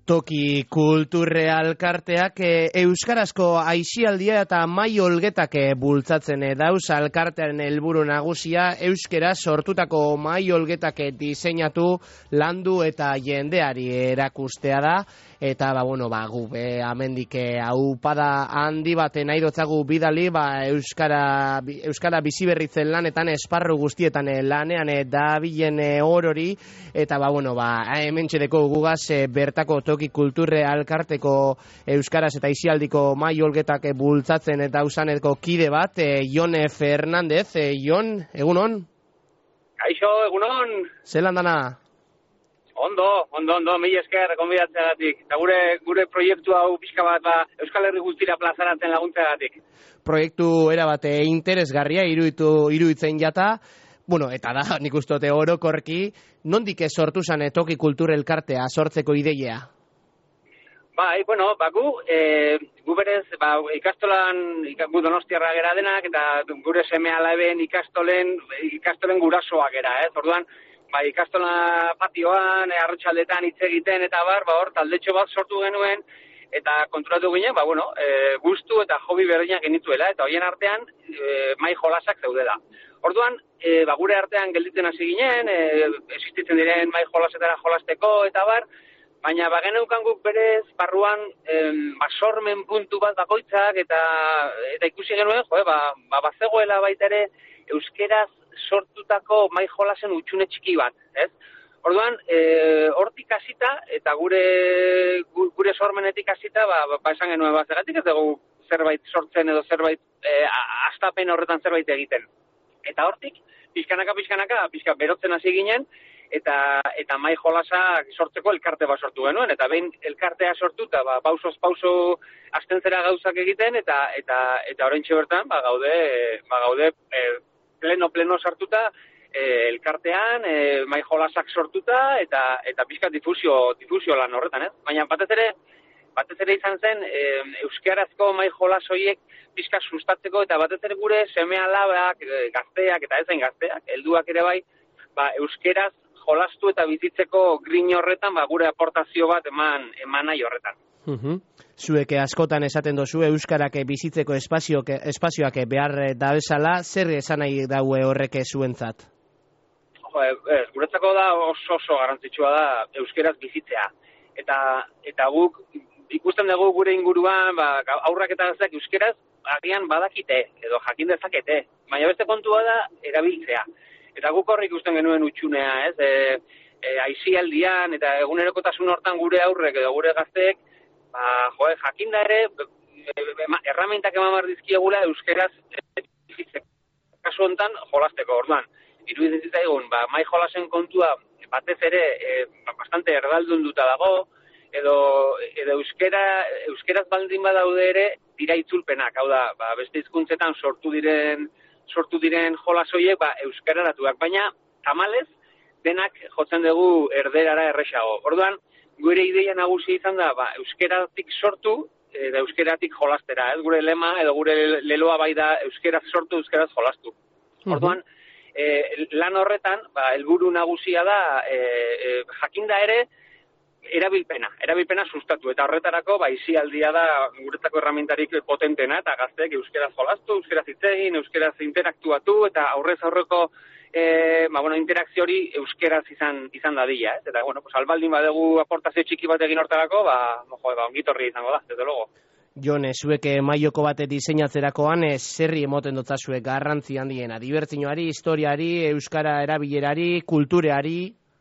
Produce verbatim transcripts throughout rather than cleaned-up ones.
Toki Kulturre Alkarteak e, euskarazko aisialdia eta mai olgetak e, bultzatzen e, dauz. Alkartearen helburu nagusia euskera sortutako mai olgetak e, diseinatu, landu eta jendeari erakustea da. Eta ba bueno, ba gu be hemendik e, aupada handi baten nahi dotzagu bidali, ba euskara euskara biziberritzen lanetan esparru guztietan e, lanean e, dabilen e, orori eta ba bueno, ba hementxedeko gugaz e, bertako Toki Kulturre Alkarteko euskaraz eta aisialdiko mai olgetak e, bultzatzen eta usanetko kide bat, e, Jon Fernandez. E, Jon, egunon? Kaixo, egunon? Zelan dana? Ondo, ondo, ondo, mila esker konbidatzeagatik. Eta gure gure proiektu hau pixka bat ba, Euskal Herri guztira plazaratzen laguntzeagatik. Proiektu erabate interesgarria iruditu iruditzen jata. Bueno, eta da, nik ustote orokorki, nondik ez sortu zan Toki Kulturre Elkartea sortzeko ideia? Bai, bueno, ba, gu, e, gu berez, ba, ikastolan, gu donostiarra gera denak, eta gure seme alaben ikastolen, ikastolen gurasoak gera, ez? Orduan, ba, ikastola patioan, e, arratsaldetan hitz egiten, eta bar, ba, hor, taldetxo bat sortu genuen, eta konturatu ginen, ba, bueno, e, gustu eta hobi berdinak genituela, eta hoien artean, e, mai jolasak zeudela. Orduan, e, ba, gure artean gelditzen hasi ginen, e, existitzen diren mai jolasetara jolasteko, eta bar, baina ba, geneukan guk berez, barruan, em, ba, sormen puntu bat bakoitzak, eta eta ikusi genuen, jo, ba, ba, bazegoela baita ere, euskeraz sortutako mai jolasen utxune txiki bat, ez? Orduan, e, hortik hasita, eta gure gure sormenetik hasita, ba, ba esan genuen bat, zergatik ez dugu zerbait sortzen edo zerbait, e, astapen horretan zerbait egiten. Eta hortik, pixkanaka, pixkanaka, pixka berotzen hasi ginen, eta eta mai jolasak sortzeko elkarte bat sortu genuen, eta behin elkartea sortuta, ba, pausoz pauso hasten zera gauzak egiten, eta eta eta oraintxe bertan, ba, gaude, ba, gaude e, pleno pleno sartuta, e, elkartean, e, mai jolasak sortuta, eta eta pixka difusio difusio lan horretan, ez? Baina batez ere batez ere izan zen e, euskarazko mai jolas horiek pixka sustatzeko, eta batez ere gure seme-alabak, e, gazteak eta ezain gazteak, helduak ere bai, ba, euskeraz jolastu eta bizitzeko grin horretan, ba, gure aportazio bat eman eman nahi horretan. Uh-huh. Zuek askotan esaten dozu euskarak bizitzeko espazioak, espazioak behar da bezala, zer esan nahi daue horrek zuentzat? Jo, ez, guretzako da oso oso garrantzitsua da euskeraz bizitzea. Eta eta guk ikusten dugu gure inguruan, ba, aurrak eta gazteak euskeraz agian badakite edo jakin dezakete, baina beste kontua da erabiltzea. Eta guk horrik ikusten genuen utxunea, ez? E, e, aisialdian eta egunerokotasun hortan gure aurrek edo gure gazteek, ba, jo, jakinda ere, erramentak eman behar dizkiegula euskeraz bizitzeko. Kasu honetan, jolasteko, orduan. Iruditzen zitzaigun, ba, mai jolasen kontua batez ere e, bastante erdaldunduta dago, edo, edo euskera, euskeraz baldin badaude ere dira itzulpenak, hau da, ba, beste hizkuntzetan sortu diren sortu diren jolas horiek, ba, euskararatuak, baina tamalez denak jotzen dugu erderara erresago. Orduan, gure ideia nagusi izan da, ba, euskeratik sortu, eta euskeratik jolastera, ez? Gure lema edo gure leloa bai da euskeraz sortu, euskeraz jolastu. Orduan, e, lan horretan, ba, helburu nagusia da, e, e, jakinda ere, erabilpena, erabilpena sustatu, eta horretarako, ba, aisialdia da guretzako erramintarik potentena, eta gazteek euskeraz jolastu, euskeraz hitz egin, euskeraz interaktuatu, eta aurrez aurreko e, ba, bueno, interakzio hori euskeraz izan izan dadila, ez? Eta, bueno, pues, albaldin badegu aportazio txiki bat egin hortarako, ba, jo, ba, ongitorri izango da, desde luego. Jon, zuek maioko bate diseinatzerakoan zerri emoten dotzazuek garrantzi handiena, dibertsioari, historiari, euskara erabilerari, kultureari.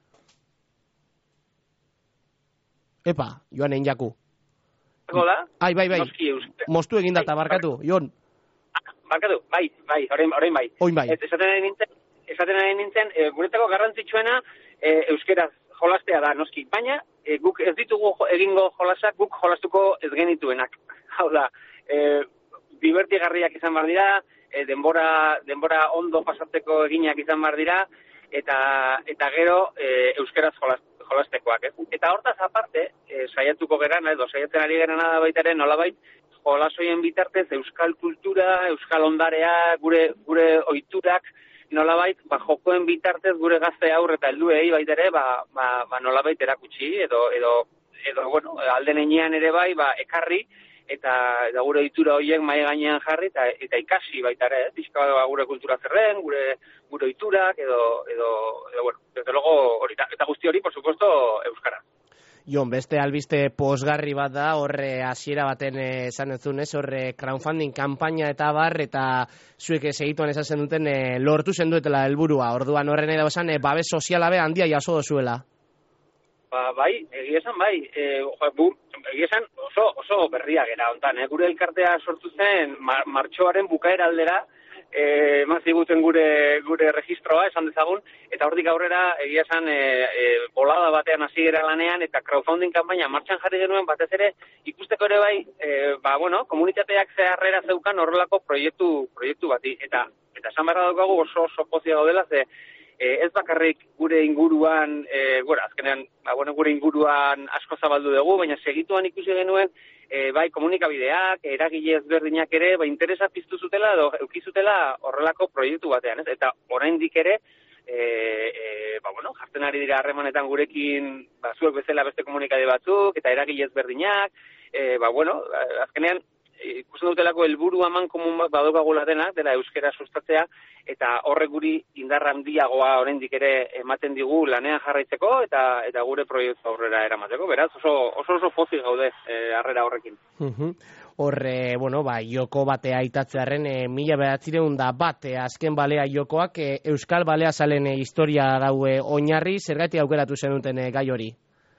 Epa, Joanen jaku. Gola? Ai, bai, bai. Noski, Moztu egin data, barkatu, Jon. Barkatu, bai, bai, orain, orain bai. Oin bai. Esaten ari nintzen, esaten ari nintzen, e, guretzako garrantzitsuena e, euskeraz jolastea da, noski. Baina, e, guk ez ditugu egingo jolasak, guk jolastuko ez genituenak. Hau da, e, divertigarriak izan behar dira, e, denbora, denbora ondo pasatzeko eginak izan behar dira, eta, eta gero e, euskeraz jolast, jolastekoak, ez? Eta hortaz aparte, e, saiatuko geran, edo saiatzen ari geran da baitaren, nolabait, jolasoien bitartez euskal kultura, euskal ondarea, gure gure ohiturak nolabait ba jokoen bitartez gure gazte aur eta helduei bait ere ba, ba, ba nolabait erakutsi edo edo edo, bueno, alden enean ere bai, ba, ekarri, eta, eta gure ohitura horiek mahai gainean jarri, eta, eta ikasi baita ere, eh? Pixka bat gure kultura zerren, gure, gure ohiturak, edo, edo, edo, bueno, desde luego, hori, eta guzti hori, por supuesto, euskara. Jon, beste albiste posgarri bat da, horre hasiera baten esan entzun, ez, horre crowdfunding kanpaina eta bar, eta zuek segituan esasen duten e, lortu zenduetela helburua. Orduan horren edo esan, e, babes soziala be handia jaso dozuela. Ba, bai, egia esan bai, e, bu, egia esan oso, oso berria gera hontan, eh? Gure elkartea sortu zen mar, martxoaren bukaera aldera, eh, eman ziguten gure, gure registroa, esan dezagun, eta hortik aurrera egia esan e, e, bolada batean hasi gara lanean, eta crowdfunding kanpaina martxan jarri genuen batez ere, ikusteko ere bai, e, ba, bueno, komunitateak zeharrera zeukan horrelako proiektu, proiektu bati, eta, eta esan beharra daukagu oso oso pozia gaudela, ze, E, ez bakarrik gure inguruan, e, gura, azkenean, ba, bueno, gure inguruan asko zabaldu dugu, baina segituan ikusi genuen, e, bai komunikabideak, eragile ezberdinak ere, ba, interesa piztu zutela edo eukizutela horrelako proiektu batean, ez? Eta oraindik ere, e, e, ba, bueno, jartzen ari dira harremanetan gurekin, ba, zuek bezala beste komunikabide batzuk, eta eragile ezberdinak, e, ba, bueno, azkenean, ikusten dutelako helburu aman komun bat badokagula dena, dela euskera sustatzea, eta horrek guri indar handiagoa oraindik ere ematen digu lanean jarraitzeko, eta eta gure proiektu aurrera eramateko, beraz oso oso, oso pozik gaude e, harrera horrekin. Horre, bueno, ba, joko batea aitatzearen, e, mila bederatziehun da bat, e, azken balea jokoak, e, Euskal Balea Zalen e, historia daue oinarri, zergatik aukeratu zenuten e, gai hori?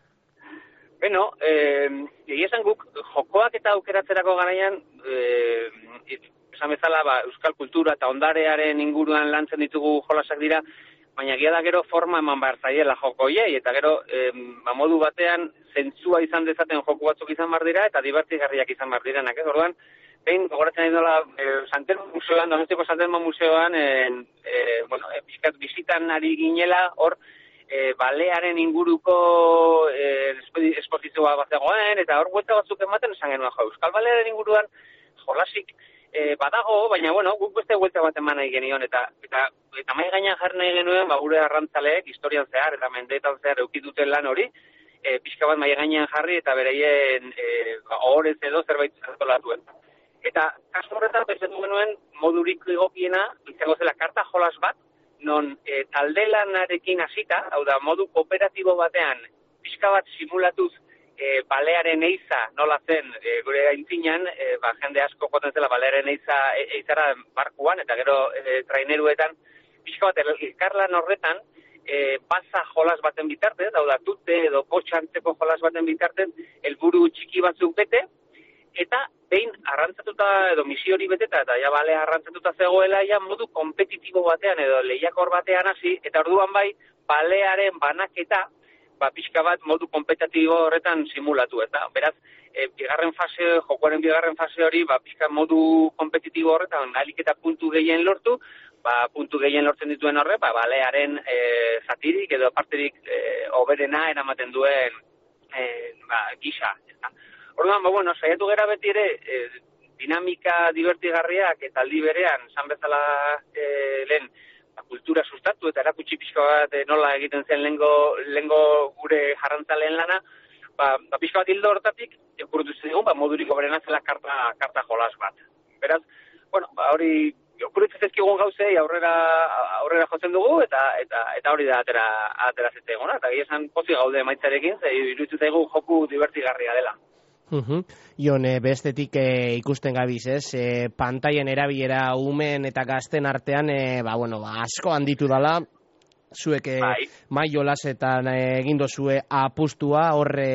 Beno, eh, egia esan guk jokoak eta aukeratzerako garaian, eh, esan bezala, ba, euskal kultura eta ondarearen inguruan lantzen ditugu jolasak dira, baina egia da gero forma eman behar zaiela jokoiei, eta gero eh, ba, modu batean zentzua izan dezaten joko batzuk izan behar dira, eta divertigarriak izan behar direnak, ez? Orduan, behin, gogoratzen nahi dola, eh, Santelmo Museoan, Donostiako Santelmo Museoan, eh, eh, bueno, eh, bizkat bizitan ari ginela, hor, E, balearen inguruko e, esposizioa bat zegoen, eta hor buelta batzuk ematen esan genuen, jo, Euskal Balearen inguruan jolasik e, badago, baina, bueno, guk beste buelta bat eman nahi genion, eta eta, eta mai gainean jarri nahi genuen, ba, gure arrantzaleek historian zehar, eta mendeetan zehar eukiduten lan hori, e, pixka bat mai gainean jarri, eta bereien e, ohorez edo zerbait zertolatuen. Eta, kasu horretan, pentsatu genuen, modurik egokiena, izango zela karta jolas bat, non e, talde lanarekin hasita, hau da, modu kooperatibo batean, pixka bat simulatuz e, balearen eiza nola zen e, gure aintzinan, e, ba, jende asko joten zela balearen eiza e, eizara barkuan, eta gero e, traineruetan, pixka bat elkarlan horretan, e, pasa jolas baten bitartez, hau da, tute edo potxantzeko jolas baten bitartez, helburu txiki batzuk bete, eta behin arrantzatuta edo misio hori beteta eta ja balea arrantzatuta zegoela ja modu kompetitibo batean edo lehiakor batean hasi eta orduan bai balearen banaketa ba pixka bat modu kompetitibo horretan simulatu eta beraz e, bigarren fase jokoaren bigarren fase hori ba pixka modu kompetitibo horretan ahalik eta puntu gehien lortu ba puntu gehien lortzen dituen horre ba balearen e, zatirik edo parterik e, hoberena eramaten duen e, ba gisa eta orduan, ba, bueno, saiatu gera beti ere, e, dinamika divertigarriak eta aldi berean, esan bezala e, lehen, ba, kultura sustatu eta erakutsi pixka bat e, nola egiten zen lengo, lengo gure jarrantzaleen lana, ba, ba pixka bat hildo hortatik, ekurutu zigun, ba, moduriko berena zela karta, karta jolas bat. Beraz, bueno, ba, hori, okurutu zezkigun gauzei aurrera, aurrera jotzen dugu, eta eta eta hori da atera, atera zitzeguna, eta gehiesan pozik gaude maitzarekin, ze iruditu zaigu joku divertigarria dela. Uhum. Jon, e, bestetik e, ikusten gabiz, ez? E, pantaien erabilera umen eta gazten artean, e, ba, bueno, ba, asko handitu dala, zuek e, bai. mai jolasetan e, egin dozue apustua, horre,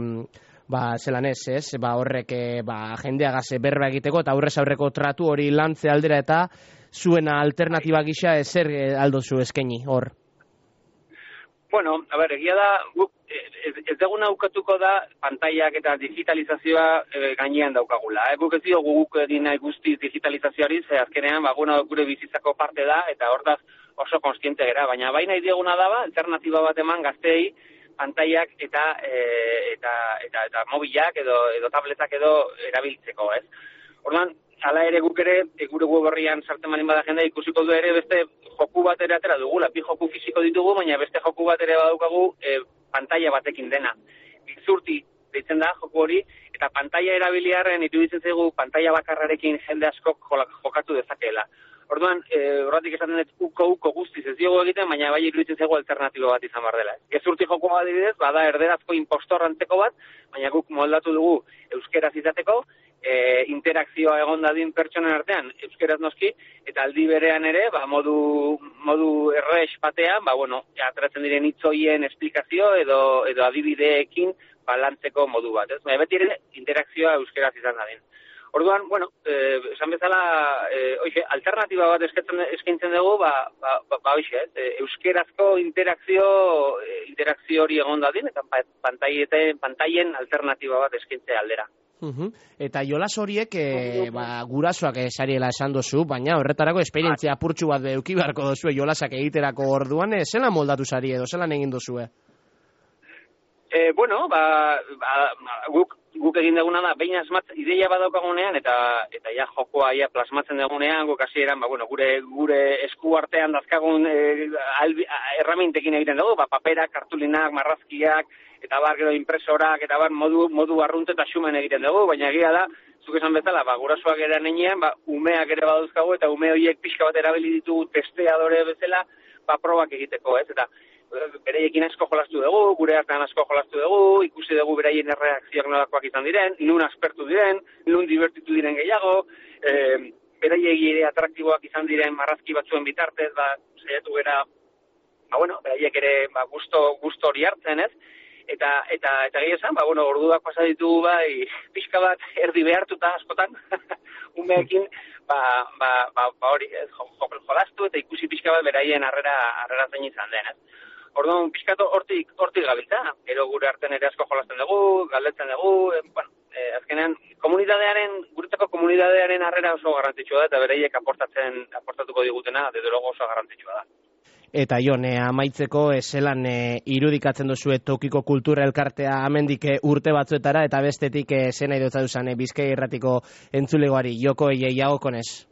ba, zelan ez, ez? Ba, horrek, e, ba, jendeagaz berba egiteko, eta aurrez aurreko tratu hori lantze aldera, eta zuena alternatiba gisa ezer e, aldozu eskaini, hor? Bueno, a ber, egia da, guk, ez, ez deguna aukatuko da pantaiak eta digitalizazioa e, gainean daukagula. Eh? Guk ez dio guk egin nahi guztiz digitalizazioari, ze azkenean, ba, gure bizitzako parte da, eta hortaz oso konstiente gera. Baina baina dieguna daba, alternatiba bat eman gazteei, pantaiak eta, e, eta, eta, eta mobilak edo, edo tabletak edo erabiltzeko, ez? Orduan, hala ere guk ere, gure web horrian sartzen manin bada jendea ikusiko du ere beste joku bat ere atera dugula, bi joku fisiko ditugu, baina beste joku bat ere badaukagu e, pantalla batekin dena. Bizurti deitzen da joku hori, eta pantaila erabiliarren iruditzen zaigu pantaila bakarrarekin jende askok jokatu dezakeela. Orduan, e, horretik esaten dut uko uko guztiz ez diogu egiten, baina bai iruditzen zaigu alternatibo bat izan behar dela. Gezurti jokoa adibidez, bada erderazko impostor antzeko bat, baina guk moldatu dugu euskeraz izateko, e, interakzioa egon dadin pertsonen artean, euskeraz noski, eta aldi berean ere, ba, modu, modu errex batean, ba, bueno, atratzen diren hitzoien esplikazio edo, edo adibideekin balantzeko modu bat. Ez? Baina beti ere interakzioa euskeraz izan dadin. Orduan, bueno, eh, esan bezala, eh, oixe, alternatiba bat eskatzen, eskaintzen dugu, ba, ba, ba, ba oixe, eh, euskerazko interakzio, eh, interakzio hori egon dadin, eta pantaien alternatiba bat eskaintzea aldera. Uhum. Eta jolas horiek e, ba, gurasoak esariela esan dozu, baina horretarako esperientzia apurtxu bat eduki beharko dozue jolasak egiterako orduan, e, zelan moldatu zari edo, zelan egin dozue? E, bueno, ba, ba, guk, guk egin duguna da, behin asmat ideia badaukagunean, eta eta ja jokoa ja plasmatzen dugunean, guk hasieran, ba, bueno, gure, gure esku artean dazkagun e, albi, erramintekin egiten dugu, ba, paperak, kartulinak, marrazkiak, eta bar gero impresorak, eta bar modu, modu arrunt eta xumen egiten dugu, baina egia da, zuk esan bezala, ba, gurasoak ere nenean, ba, umeak ere badauzkagu, eta ume horiek pixka bat erabili ditugu testeadore bezala, ba, probak egiteko, ez, eta bereiekin asko jolastu dugu, gure artean asko jolastu dugu, ikusi dugu beraien erreakzioak nolakoak izan diren, nun aspertu diren, nun divertitu diren gehiago, e, beraiegi ere atraktiboak izan diren marrazki batzuen bitartez, ba, saiatu gara, ba, bueno, beraiek ere, ba, gusto, gusto hori hartzen, ez? Eta, eta, eta gehi esan, ba, bueno, orduak pasa ditugu, bai, pixka bat erdi behartuta askotan, umeekin, ba, ba, ba, ba hori, ez, jolastu eta ikusi pixka bat beraien harrera, harrera zein izan den, ez? Orduan, pixkatu hortik, hortik gabiltza, gero gure artean ere asko jolasten dugu, galdetzen dugu, e, bueno, e, azkenean, komunitatearen, guretzako komunitatearen harrera oso garrantzitsua da, eta bereiek aportatzen, aportatuko digutena, desde luego oso garrantzitsua da. Eta Jon, e, amaitzeko, zelan e, irudikatzen duzue tokiko kultura elkartea amendik urte batzuetara, eta bestetik e, zena idotza duzan e, Bizkaia Irratiko entzulegoari, Joko eiei jagokonez?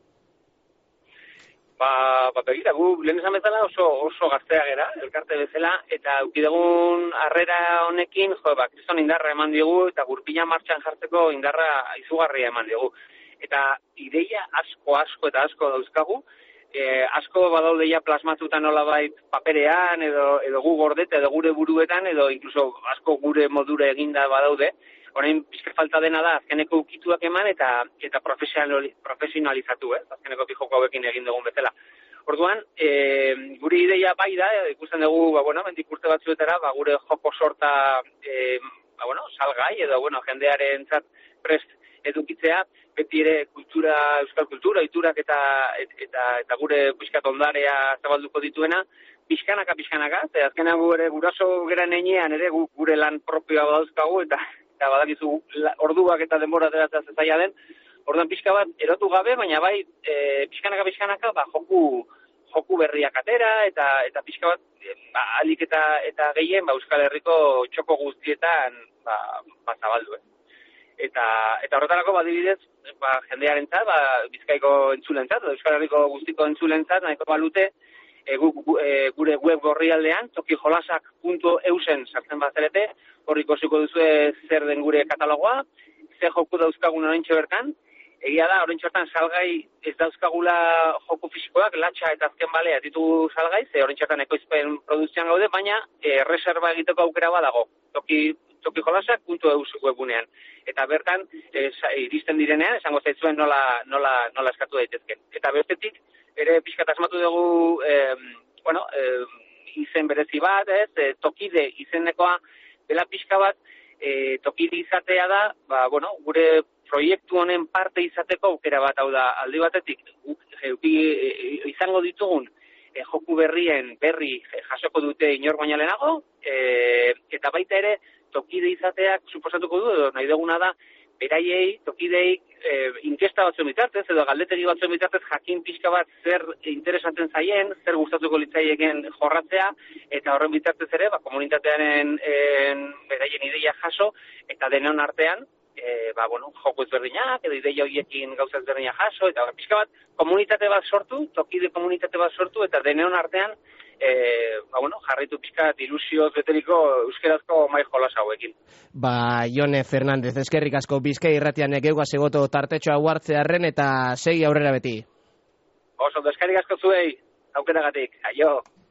Ba, ba begira, gu lehen esan bezala oso, oso gaztea gera, elkarte bezala, eta eukidegun harrera honekin, jo, ba, kriston indarra eman diogu, eta gurpina martxan jartzeko indarra izugarria eman diogu. Eta ideia asko, asko eta asko dauzkagu, e, asko badaudeia plasmatuta nolabait paperean, edo, edo gu gordeta, edo gure buruetan, edo incluso asko gure modura eginda badaude. Orain pizka falta dena da azkeneko ukituak eman eta eta profesionalizatu, eh? Azkeneko joko hauekin egin dugun bezala. Orduan, e, gure ideia bai da, ikusten dugu, ba bueno, mendik urte batzuetara, ba gure joko sorta e, ba bueno, salgai edo bueno, jendearentzat prest edukitzea, beti ere kultura, euskal kultura, iturak eta eta eta gure pizkat ondarea zabalduko dituena, pixkanaka pixkanaka, ze azkenean gure guraso geran heinean ere gure lan propioa badauzkagu eta eta badakizu orduak eta denbora ateratzea zaila den, orduan pixka bat erotu gabe, baina bai e, pixkanaka pixkanaka ba, joku, joku berriak atera, eta eta pixka bat e, ba, alik eta, eta gehien ba, Euskal Herriko txoko guztietan ba, ba zabaldu. Eh. Eta, eta horretarako badibidez, ba, jendearentzat, ba, Bizkaiko entzulentzat, Euskal Herriko guztiko entzulentzat, nahiko balute, E, gu, gu, e, gure web gorrialdean, tokijolasak puntu eusen sartzen bazarete, hor ikusiko duzue zer den gure katalogoa, ze joku dauzkagun oraintxe bertan, egia da, oraintxe bertan salgai ez dauzkagula joku fisikoak, latxa eta azken balea ditugu salgai, ze oraintxe bertan ekoizpen produzioan gaude, baina e, reserva egiteko aukera badago, toki, tokijolasak puntu eus webunean. Eta bertan, e, iristen direnean, esango zaitzuen nola, nola, nola eskatu daitezken. Eta bestetik, ere pixkat asmatu dugu, eh, bueno, eh, izen berezi bat, ez, eh, tokide izenekoa dela pixka bat, eh, tokide izatea da, ba, bueno, gure proiektu honen parte izateko aukera bat, hau da, aldi batetik, euki, eh, izango ditugun, eh, joku berrien berri jasoko dute inor baina lehenago, eh, eta baita ere, tokide izateak suposatuko du, edo nahi duguna da, beraiei, tokidei, e, inkesta batzuen bitartez, edo galdetegi batzuen bitartez jakin pixka bat zer interesatzen zaien, zer gustatuko litzaieken jorratzea, eta horren bitartez ere, ba, komunitatearen en, beraien ideia jaso, eta denon artean, e, ba, bueno, joko ezberdinak, edo ideia horiekin gauza ezberdinak jaso, eta ba, pixka bat komunitate bat sortu, tokide komunitate bat sortu, eta denon artean, e, ba, bueno, jarraitu pixkat ilusioz beteriko euskerazko mai jolas hauekin. Ba, Jone Fernandez, eskerrik asko Bizkai irratian egeuga segoto tartetxoa huartzearren eta segi aurrera beti. Oso, eskerrik asko zuei, aukeragatik, aio!